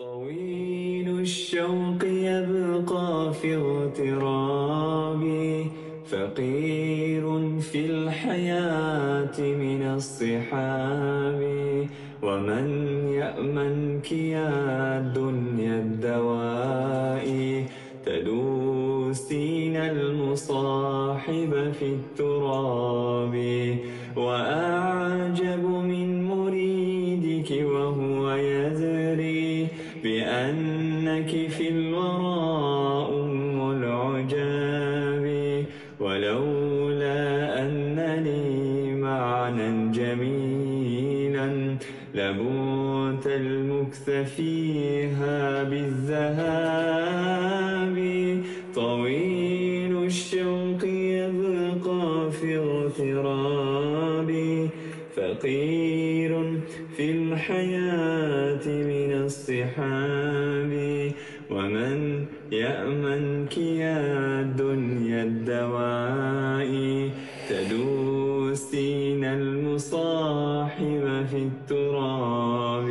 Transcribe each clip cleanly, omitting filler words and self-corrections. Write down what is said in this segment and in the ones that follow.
طويل الشوق يبقى في اغترابي، فقير في الحياة من الصحاب. ومن يأمنك يا دنيا الدواء، تدوسين المصاحب في التراب. وأعجب من مريدك وهو يزري بأنك في الورى أم العجاب. ولولا أن لي معنى جميلا لموت المكث فيها بالذهاب. طويل الشوق يبقى في اغترابي، فقير في الحياة من الصحاب. ومن يأمنك يا دنيا الدواء، تدوسين المصاحب في التراب.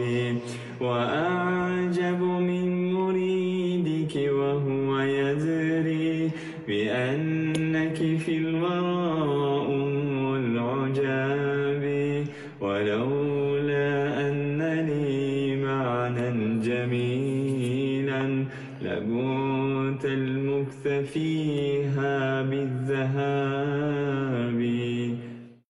وأعجب من مريدك وهو يزري بأنك في الورى أم العجاب. ولولا أن لي معنى جميلا لموت المكث فيها بالذهاب.